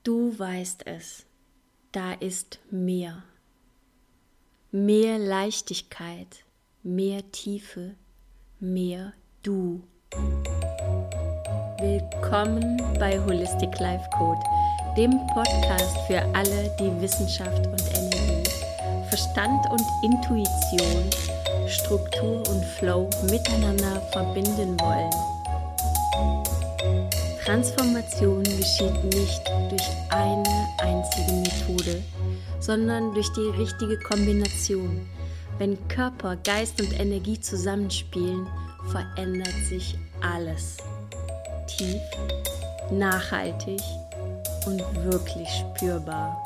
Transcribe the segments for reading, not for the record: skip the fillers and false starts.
Du weißt es, da ist mehr. Mehr Leichtigkeit, mehr Tiefe, mehr du. Willkommen bei Holistic Life Code, dem Podcast für alle, die Wissenschaft und Energie, Verstand und Intuition, Struktur und Flow miteinander verbinden wollen. Transformation geschieht nicht durch eine einzige Methode, sondern durch die richtige Kombination. Wenn Körper, Geist und Energie zusammenspielen, verändert sich alles. Tief, nachhaltig und wirklich spürbar.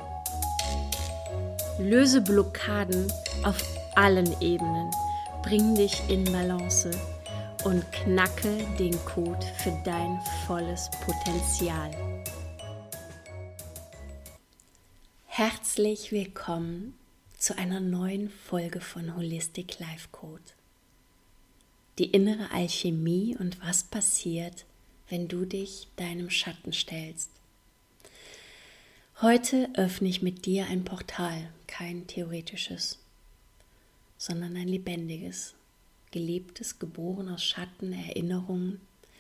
Löse Blockaden auf allen Ebenen, bring dich in Balance und knacke den Code für dein volles Potenzial. Herzlich willkommen zu einer neuen Folge von Holistic Life Code. Die innere Alchemie und was passiert, wenn du dich deinem Schatten stellst. Heute öffne ich mit dir ein Portal, kein theoretisches, sondern ein lebendiges. Gelebtes, geboren aus Schatten, Erinnerungen,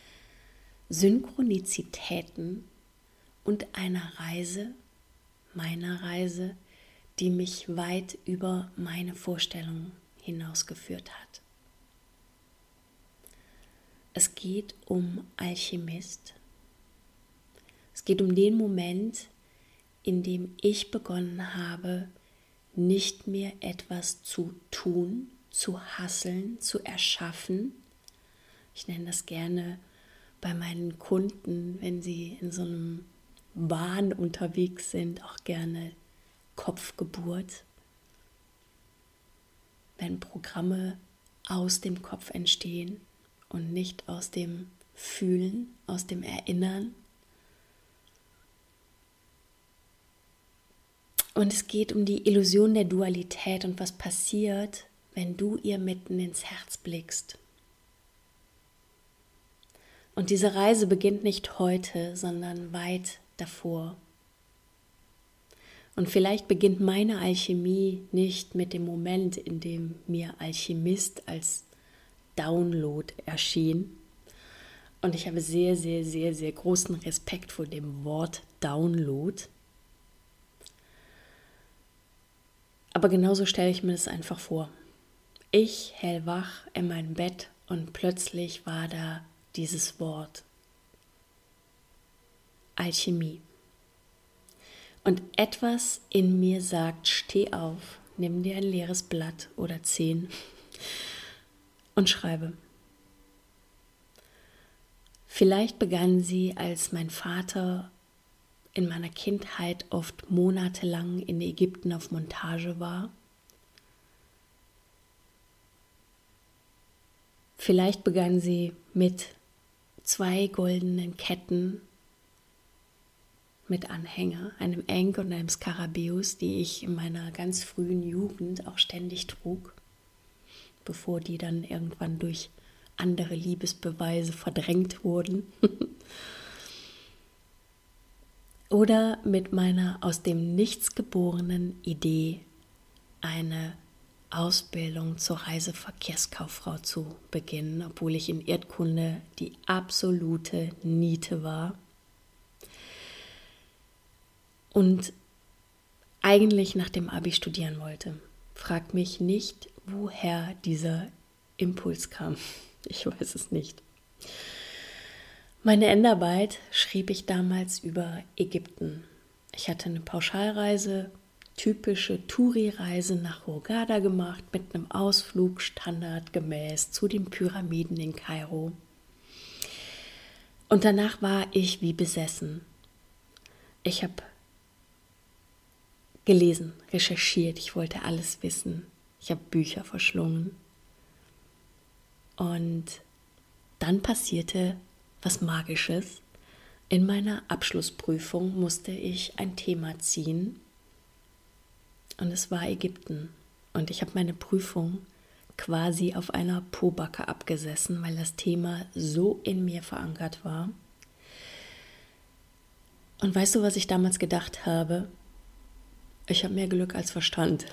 Synchronizitäten und einer Reise, meiner Reise, die mich weit über meine Vorstellungen hinausgeführt hat. Es geht um Alchemist. Es geht um den Moment, in dem ich begonnen habe, nicht mehr etwas zu tun, zu hasseln, zu erschaffen. Ich nenne das gerne bei meinen Kunden, wenn sie in so einem Wahn unterwegs sind, auch gerne Kopfgeburt. Wenn Programme aus dem Kopf entstehen und nicht aus dem Fühlen, aus dem Erinnern. Und es geht um die Illusion der Dualität und was passiert, wenn du ihr mitten ins Herz blickst. Und diese Reise beginnt nicht heute, sondern weit davor. Und vielleicht beginnt meine Alchemie nicht mit dem Moment, in dem mir Alchemist als Download erschien. Und ich habe sehr, sehr, sehr, sehr großen Respekt vor dem Wort Download. Aber genauso stelle ich mir das einfach vor. Ich hellwach in meinem Bett und plötzlich war da dieses Wort Alchemie. Und etwas in mir sagt, steh auf, nimm dir ein leeres Blatt oder 10 und schreibe. Vielleicht begann sie, als mein Vater in meiner Kindheit oft monatelang in Ägypten auf Montage war. Vielleicht begann sie mit 2 goldenen Ketten mit Anhänger, einem Ankh und einem Skarabäus, die ich in meiner ganz frühen Jugend auch ständig trug, bevor die dann irgendwann durch andere Liebesbeweise verdrängt wurden. Oder mit meiner aus dem Nichts geborenen Idee, eine Ausbildung zur Reiseverkehrskauffrau zu beginnen, obwohl ich in Erdkunde die absolute Niete war. Und eigentlich nach dem Abi studieren wollte. Frag mich nicht, woher dieser Impuls kam. Ich weiß es nicht. Meine Endarbeit schrieb ich damals über Ägypten. Ich hatte eine Pauschalreise, typische Touri-Reise nach Hurghada gemacht, mit einem Ausflug standardgemäß zu den Pyramiden in Kairo. Und danach war ich wie besessen. Ich habe gelesen, recherchiert, ich wollte alles wissen. Ich habe Bücher verschlungen. Und dann passierte was Magisches. In meiner Abschlussprüfung musste ich ein Thema ziehen und es war Ägypten. Und ich habe meine Prüfung quasi auf einer Pobacke abgesessen, weil das Thema so in mir verankert war. Und weißt du, was ich damals gedacht habe? Ich habe mehr Glück als Verstand.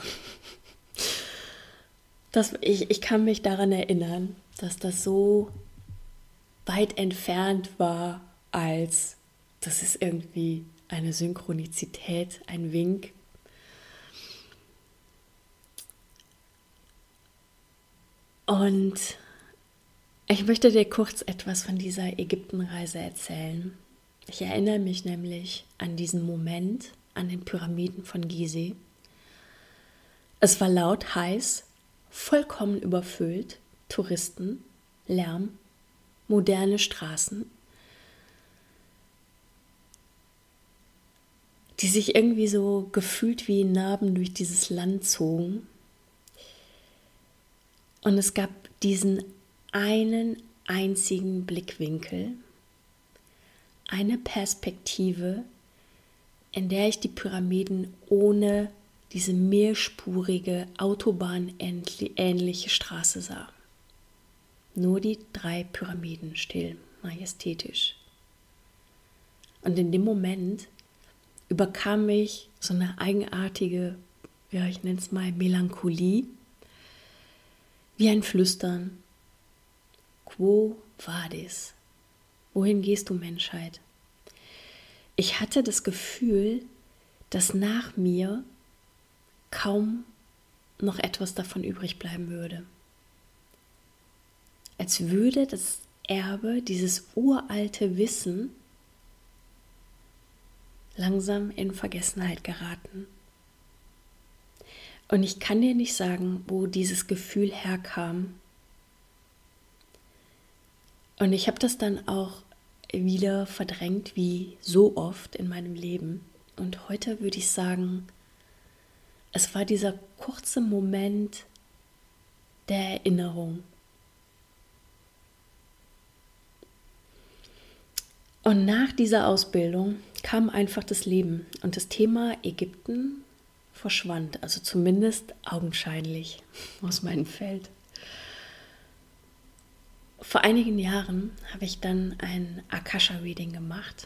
Ich kann mich daran erinnern, dass das so weit entfernt war, als das ist irgendwie eine Synchronizität, ein Wink. Und ich möchte dir kurz etwas von dieser Ägyptenreise erzählen. Ich erinnere mich nämlich an diesen Moment an den Pyramiden von Gizeh. Es war laut, heiß, vollkommen überfüllt, Touristen, Lärm, moderne Straßen, die sich irgendwie so gefühlt wie Narben durch dieses Land zogen. Und es gab diesen einen einzigen Blickwinkel, eine Perspektive, in der ich die Pyramiden ohne diese mehrspurige, autobahnähnliche Straße sah. Nur die 3 Pyramiden, still, majestätisch. Und in dem Moment überkam mich so eine eigenartige, ja, ich nenne es mal Melancholie, wie ein Flüstern. Quo vadis? Wohin gehst du, Menschheit? Ich hatte das Gefühl, dass nach mir kaum noch etwas davon übrig bleiben würde. Als würde das Erbe, dieses uralte Wissen, langsam in Vergessenheit geraten. Und ich kann dir nicht sagen, wo dieses Gefühl herkam. Und ich habe das dann auch wieder verdrängt, wie so oft in meinem Leben. Und heute würde ich sagen, es war dieser kurze Moment der Erinnerung. Und nach dieser Ausbildung kam einfach das Leben und das Thema Ägypten verschwand, also zumindest augenscheinlich aus meinem Feld. Vor einigen Jahren habe ich dann ein Akasha-Reading gemacht,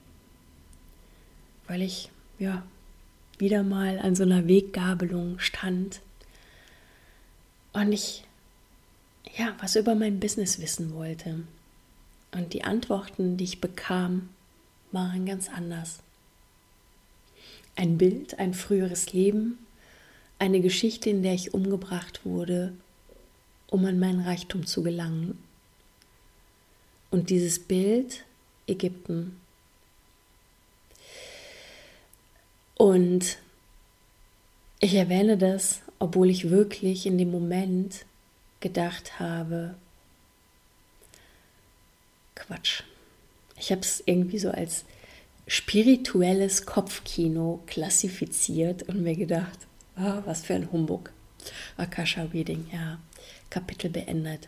weil ich wieder mal an so einer Weggabelung stand und ich was über mein Business wissen wollte. Und die Antworten, die ich bekam, waren ganz anders. Ein Bild, ein früheres Leben, eine Geschichte, in der ich umgebracht wurde, um an meinen Reichtum zu gelangen. Und dieses Bild, Ägypten. Und ich erwähne das, obwohl ich wirklich in dem Moment gedacht habe, Quatsch. Ich habe es irgendwie so als spirituelles Kopfkino klassifiziert und mir gedacht, was für ein Humbug. Akasha Reading, Kapitel beendet.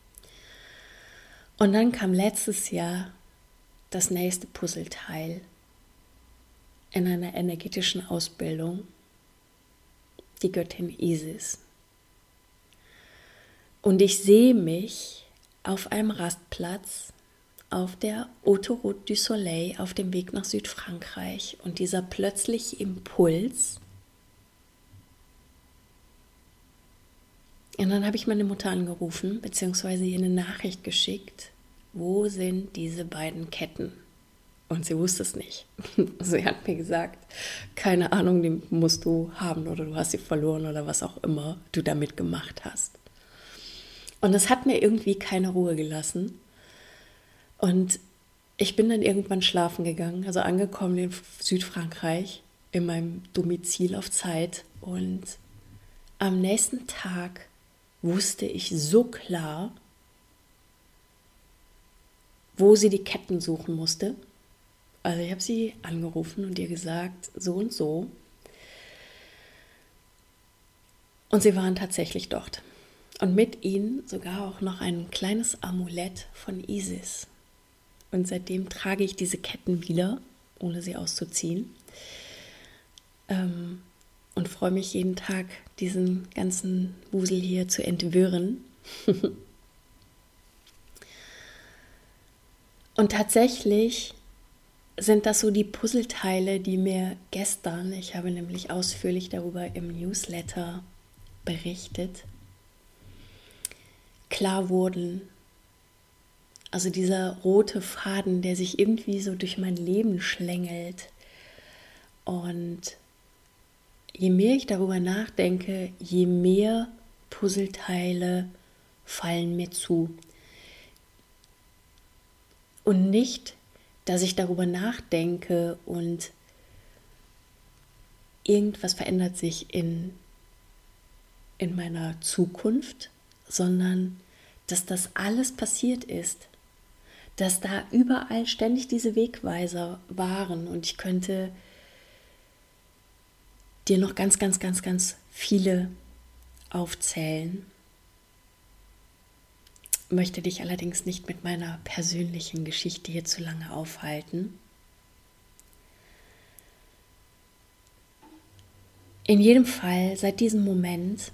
Und dann kam letztes Jahr das nächste Puzzleteil in einer energetischen Ausbildung, die Göttin Isis. Und ich sehe mich auf einem Rastplatz auf der Autoroute du Soleil auf dem Weg nach Südfrankreich und dieser plötzliche Impuls. Und dann habe ich meine Mutter angerufen, beziehungsweise ihr eine Nachricht geschickt, wo sind diese beiden Ketten? Und sie wusste es nicht. Sie hat mir gesagt, keine Ahnung, die musst du haben oder du hast sie verloren oder was auch immer du damit gemacht hast. Und das hat mir irgendwie keine Ruhe gelassen. Und ich bin dann irgendwann schlafen gegangen, also angekommen in Südfrankreich, in meinem Domizil auf Zeit. Und am nächsten Tag wusste ich so klar, wo sie die Ketten suchen musste. Also ich habe sie angerufen und ihr gesagt, so und so. Und sie waren tatsächlich dort. Und mit ihnen sogar auch noch ein kleines Amulett von Isis. Und seitdem trage ich diese Ketten wieder, ohne sie auszuziehen. Und freue mich jeden Tag, diesen ganzen Wusel hier zu entwirren. Und tatsächlich sind das so die Puzzleteile, die mir gestern, ich habe nämlich ausführlich darüber im Newsletter berichtet, klar wurden. Also dieser rote Faden, der sich irgendwie so durch mein Leben schlängelt. Und je mehr ich darüber nachdenke, je mehr Puzzleteile fallen mir zu. Und nicht, dass ich darüber nachdenke und irgendwas verändert sich in meiner Zukunft, sondern dass das alles passiert ist, dass da überall ständig diese Wegweiser waren und ich könnte dir noch ganz, ganz, ganz, ganz viele aufzählen. Möchte dich allerdings nicht mit meiner persönlichen Geschichte hier zu lange aufhalten. In jedem Fall, seit diesem Moment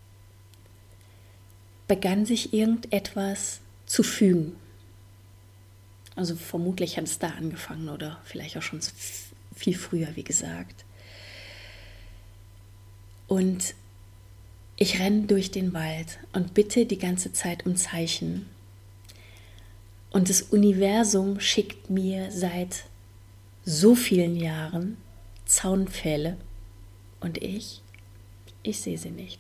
begann sich irgendetwas zu fügen. Also vermutlich hat es da angefangen oder vielleicht auch schon viel früher, wie gesagt. Und ich renne durch den Wald und bitte die ganze Zeit um Zeichen. Und das Universum schickt mir seit so vielen Jahren Zaunpfähle und ich sehe sie nicht.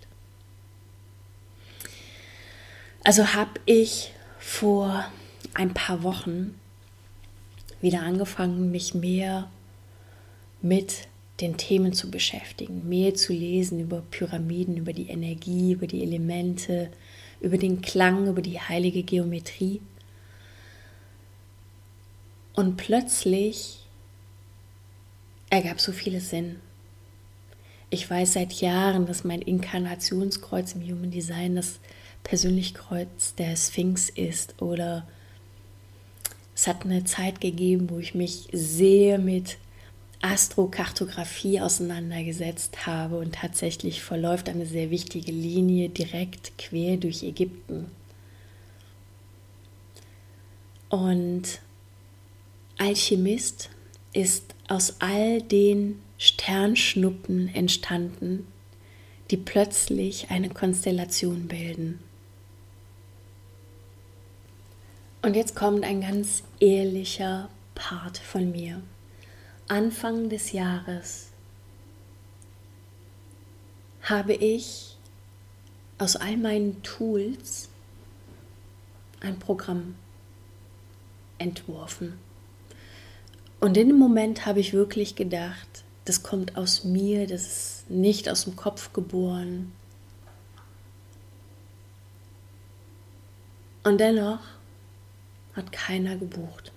Also habe ich vor ein paar Wochen wieder angefangen, mich mehr mit den Themen zu beschäftigen, mehr zu lesen über Pyramiden, über die Energie, über die Elemente, über den Klang, über die heilige Geometrie. Und plötzlich ergab so vieles Sinn. Ich weiß seit Jahren, dass mein Inkarnationskreuz im Human Design das Persönlichkeitskreuz der Sphinx ist. Oder es hat eine Zeit gegeben, wo ich mich sehr mit Astrokartografie auseinandergesetzt habe und tatsächlich verläuft eine sehr wichtige Linie direkt quer durch Ägypten. Und Alchemist ist aus all den Sternschnuppen entstanden, die plötzlich eine Konstellation bilden. Und jetzt kommt ein ganz ehrlicher Part von mir. Anfang des Jahres habe ich aus all meinen Tools ein Programm entworfen. Und in dem Moment habe ich wirklich gedacht, das kommt aus mir, das ist nicht aus dem Kopf geboren. Und dennoch hat keiner gebucht.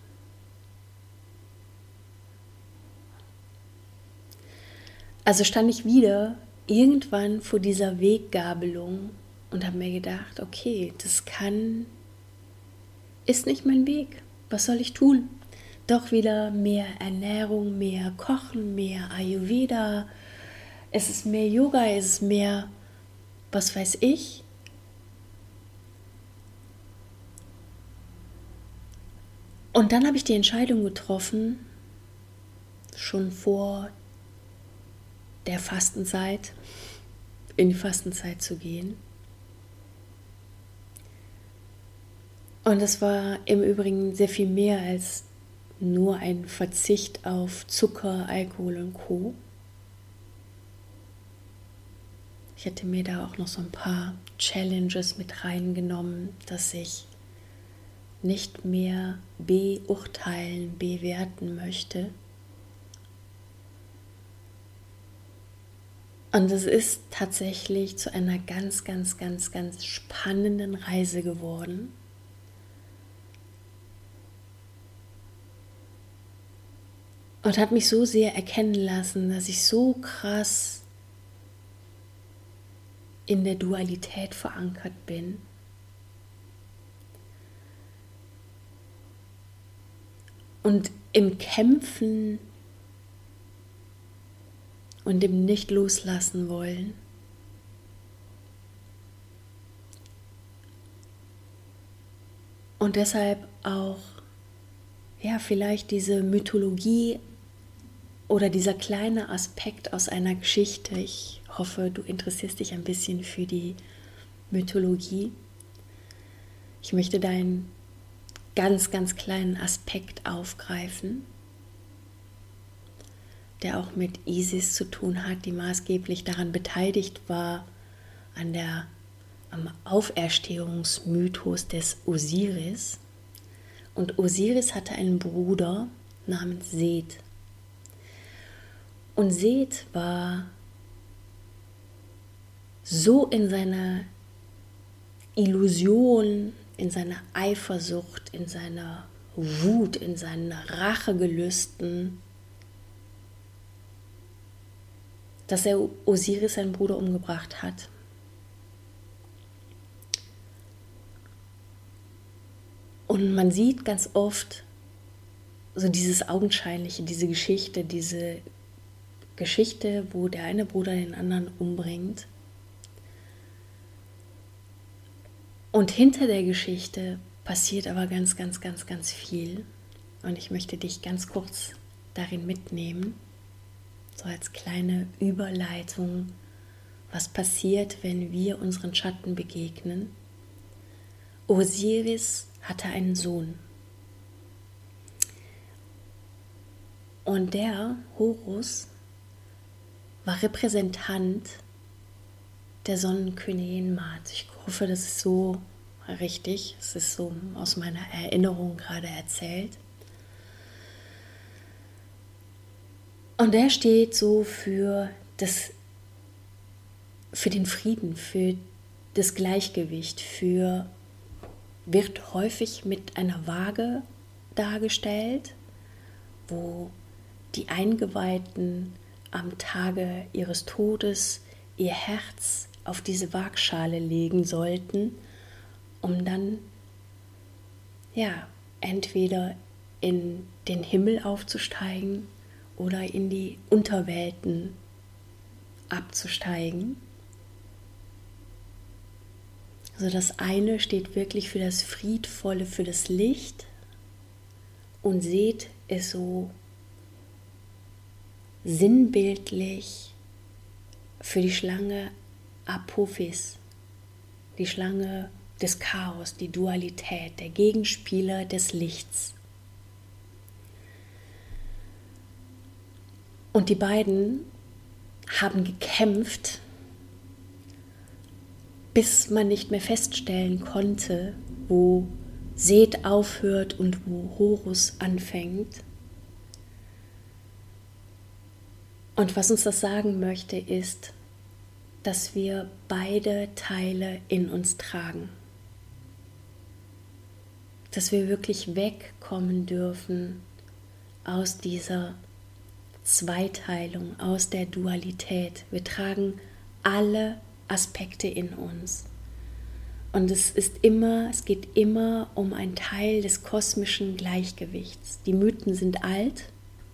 Also stand ich wieder irgendwann vor dieser Weggabelung und habe mir gedacht, okay, ist nicht mein Weg. Was soll ich tun? Doch wieder mehr Ernährung, mehr Kochen, mehr Ayurveda. Es ist mehr Yoga, es ist mehr, was weiß ich. Und dann habe ich die Entscheidung getroffen, schon vor der Fastenzeit, in die Fastenzeit zu gehen. Und es war im Übrigen sehr viel mehr als nur ein Verzicht auf Zucker, Alkohol und Co. Ich hätte mir da auch noch so ein paar Challenges mit reingenommen, dass ich nicht mehr beurteilen, bewerten möchte. Und es ist tatsächlich zu einer ganz, ganz, ganz, ganz spannenden Reise geworden. Und hat mich so sehr erkennen lassen, dass ich so krass in der Dualität verankert bin. Und im Kämpfen und im Nicht-Loslassen wollen. Und deshalb auch ja, vielleicht diese Mythologie oder dieser kleine Aspekt aus einer Geschichte. Ich hoffe, du interessierst dich ein bisschen für die Mythologie. Ich möchte da einen ganz, ganz kleinen Aspekt aufgreifen, der auch mit Isis zu tun hat, die maßgeblich daran beteiligt war, am Auferstehungsmythos des Osiris. Und Osiris hatte einen Bruder namens Seth. Und Seth war so in seiner Illusion, in seiner Eifersucht, in seiner Wut, in seinen Rachegelüsten, dass er Osiris, seinen Bruder, umgebracht hat. Und man sieht ganz oft so dieses Augenscheinliche, diese Geschichte, wo der eine Bruder den anderen umbringt. Und hinter der Geschichte passiert aber ganz, ganz, ganz, ganz viel. Und ich möchte dich ganz kurz darin mitnehmen, so als kleine Überleitung, was passiert, wenn wir unseren Schatten begegnen. Osiris hatte einen Sohn. Und der, Horus, war Repräsentant der Sonnenkönigin Maat. Ich hoffe, das ist so richtig. Es ist so aus meiner Erinnerung gerade erzählt. Und der steht so für den Frieden, für das Gleichgewicht, wird häufig mit einer Waage dargestellt, wo die Eingeweihten am Tage ihres Todes ihr Herz auf diese Waagschale legen sollten, um dann entweder in den Himmel aufzusteigen oder in die Unterwelten abzusteigen. Also das eine steht wirklich für das Friedvolle, für das Licht, und Seth ist so sinnbildlich für die Schlange Apophis, die Schlange des Chaos, die Dualität, der Gegenspieler des Lichts. Und die beiden haben gekämpft, bis man nicht mehr feststellen konnte, wo Seth aufhört und wo Horus anfängt. Und was uns das sagen möchte, ist, dass wir beide Teile in uns tragen. Dass wir wirklich wegkommen dürfen aus dieser Zweiteilung, aus der Dualität. Wir tragen alle Aspekte in uns. Und es geht immer um einen Teil des kosmischen Gleichgewichts. Die Mythen sind alt,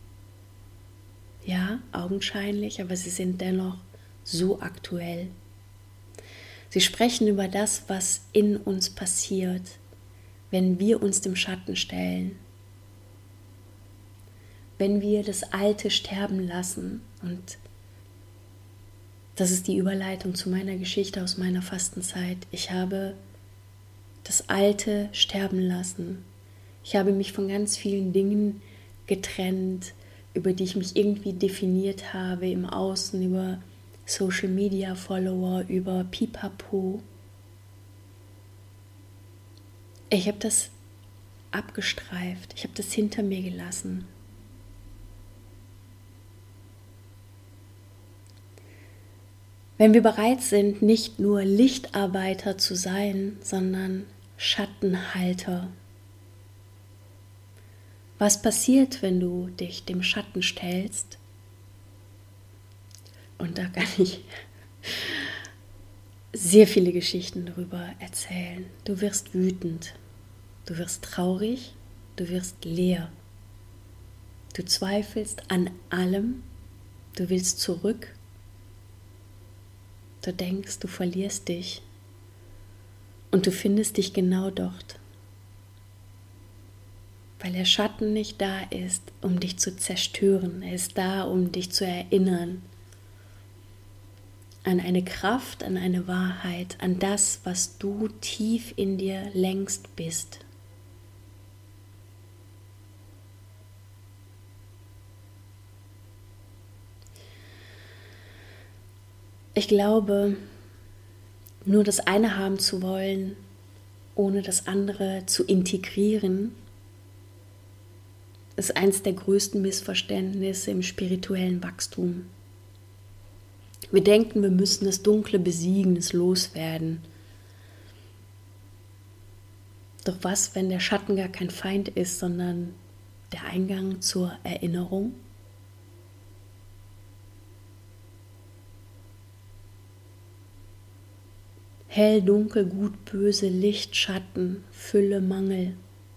ja, augenscheinlich, aber sie sind dennoch so aktuell. Sie sprechen über das, was in uns passiert, wenn wir uns dem Schatten stellen, wenn wir das Alte sterben lassen. Und das ist die Überleitung zu meiner Geschichte aus meiner Fastenzeit. Ich habe das Alte sterben lassen. Ich habe mich von ganz vielen Dingen getrennt, über die ich mich irgendwie definiert habe im Außen, über Social Media Follower, über Pipapo. Ich habe das abgestreift, ich habe das hinter mir gelassen. Wenn wir bereit sind, nicht nur Lichtarbeiter zu sein, sondern Schattenhalter. Was passiert, wenn du dich dem Schatten stellst? Und da kann ich sehr viele Geschichten darüber erzählen. Du wirst wütend, du wirst traurig, du wirst leer. Du zweifelst an allem, du willst zurück. Du denkst, du verlierst dich und du findest dich genau dort. Weil der Schatten nicht da ist, um dich zu zerstören. Er ist da, um dich zu erinnern an eine Kraft, an eine Wahrheit, an das, was du tief in dir längst bist. Ich glaube, nur das eine haben zu wollen, ohne das andere zu integrieren, ist eines der größten Missverständnisse im spirituellen Wachstum. Wir denken, wir müssen das Dunkle besiegen, es loswerden. Doch was, wenn der Schatten gar kein Feind ist, sondern der Eingang zur Erinnerung? Hell, dunkel, gut, böse, Licht, Schatten, Fülle, Mangel.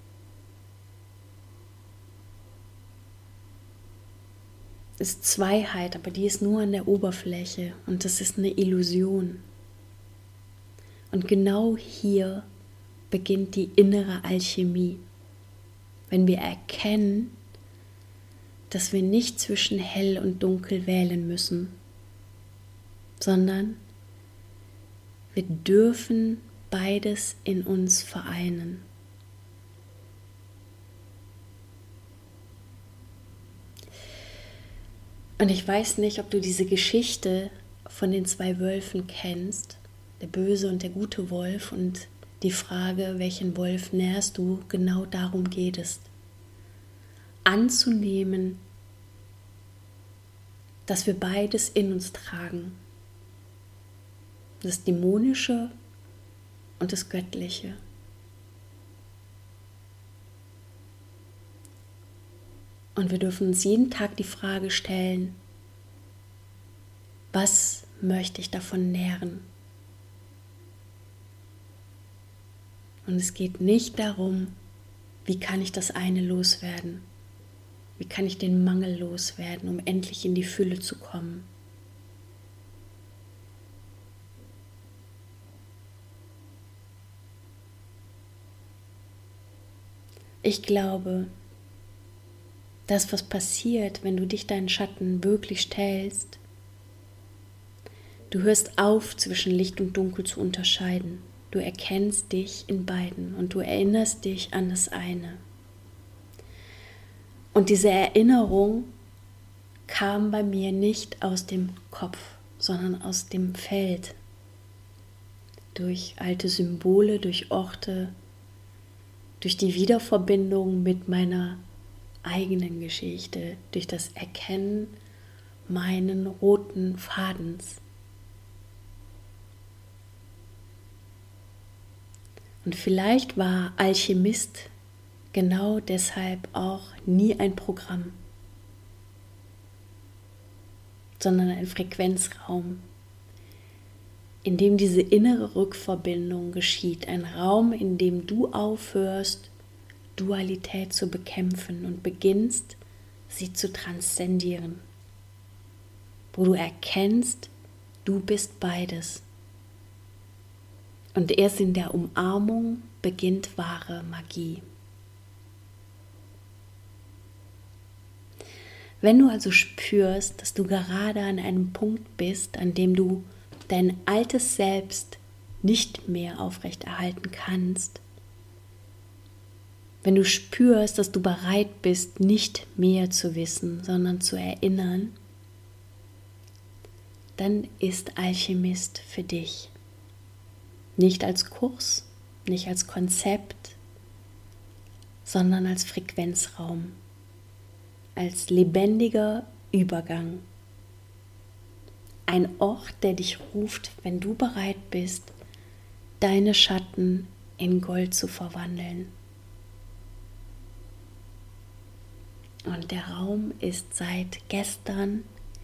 Es ist Zweiheit, aber die ist nur an der Oberfläche und das ist eine Illusion. Und genau hier beginnt die innere Alchemie. Wenn wir erkennen, dass wir nicht zwischen hell und dunkel wählen müssen, sondern wir dürfen beides in uns vereinen. Und ich weiß nicht, ob du diese Geschichte von den 2 Wölfen kennst, der böse und der gute Wolf, und die Frage, welchen Wolf nährst du, genau darum geht es. Anzunehmen, dass wir beides in uns tragen. Das Dämonische und das Göttliche. Und wir dürfen uns jeden Tag die Frage stellen, was möchte ich davon nähren? Und es geht nicht darum, wie kann ich das eine loswerden? Wie kann ich den Mangel loswerden, um endlich in die Fülle zu kommen? Ich glaube, das, was passiert, wenn du dich deinen Schatten wirklich stellst, du hörst auf, zwischen Licht und Dunkel zu unterscheiden. Du erkennst dich in beiden und du erinnerst dich an das eine. Und diese Erinnerung kam bei mir nicht aus dem Kopf, sondern aus dem Feld. Durch alte Symbole, durch Orte, durch die Wiederverbindung mit meiner eigenen Geschichte, durch das Erkennen meinen roten Fadens. Und vielleicht war Alchemist genau deshalb auch nie ein Programm, sondern ein Frequenzraum, in dem diese innere Rückverbindung geschieht, ein Raum, in dem du aufhörst, Dualität zu bekämpfen und beginnst, sie zu transzendieren, wo du erkennst, du bist beides. Und erst in der Umarmung beginnt wahre Magie. Wenn du also spürst, dass du gerade an einem Punkt bist, an dem du dein altes Selbst nicht mehr aufrechterhalten kannst, wenn du spürst, dass du bereit bist, nicht mehr zu wissen, sondern zu erinnern, dann ist Alchemist für dich. Nicht als Kurs, nicht als Konzept, sondern als Frequenzraum, als lebendiger Übergang. Ein Ort, der dich ruft, wenn du bereit bist, deine Schatten in Gold zu verwandeln. Und der Raum ist seit gestern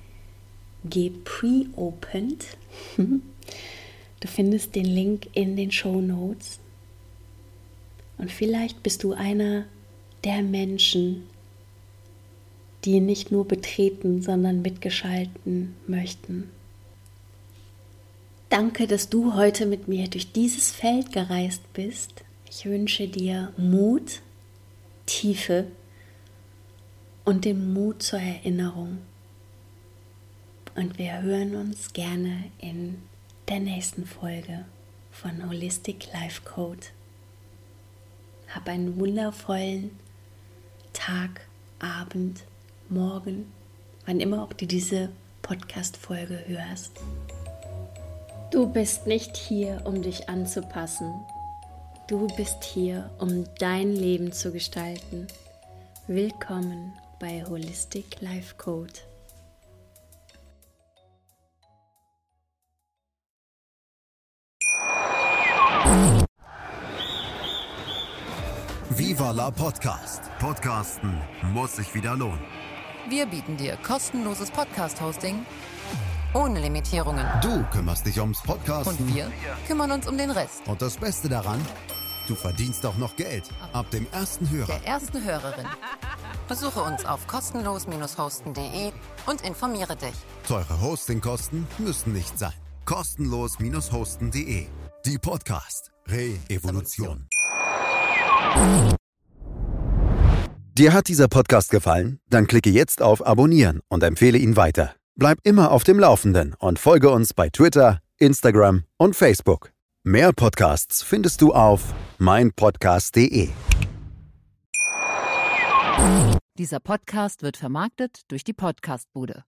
gepre-opened. Du findest den Link in den Shownotes. Und vielleicht bist du einer der Menschen, die ihn nicht nur betreten, sondern mitgestalten möchten. Danke, dass du heute mit mir durch dieses Feld gereist bist. Ich wünsche dir Mut, Tiefe und den Mut zur Erinnerung. Und wir hören uns gerne in der nächsten Folge von Holistic Life Code. Hab einen wundervollen Tag, Abend, Morgen, wann immer auch du diese Podcast-Folge hörst. Du bist nicht hier, um dich anzupassen. Du bist hier, um dein Leben zu gestalten. Willkommen bei Holistic Life Code. Viva la Podcast. Podcasten muss sich wieder lohnen. Wir bieten dir kostenloses Podcast-Hosting ohne Limitierungen. Du kümmerst dich ums Podcasten. Und wir kümmern uns um den Rest. Und das Beste daran, du verdienst auch noch Geld. Ab dem ersten Hörer. Der ersten Hörerin. Besuche uns auf kostenlos-hosten.de und informiere dich. Teure Hostingkosten müssen nicht sein. Kostenlos-hosten.de. Die Podcast Re-Evolution. Dir hat dieser Podcast gefallen? Dann klicke jetzt auf Abonnieren und empfehle ihn weiter. Bleib immer auf dem Laufenden und folge uns bei Twitter, Instagram und Facebook. Mehr Podcasts findest du auf meinpodcast.de. Dieser Podcast wird vermarktet durch die Podcastbude.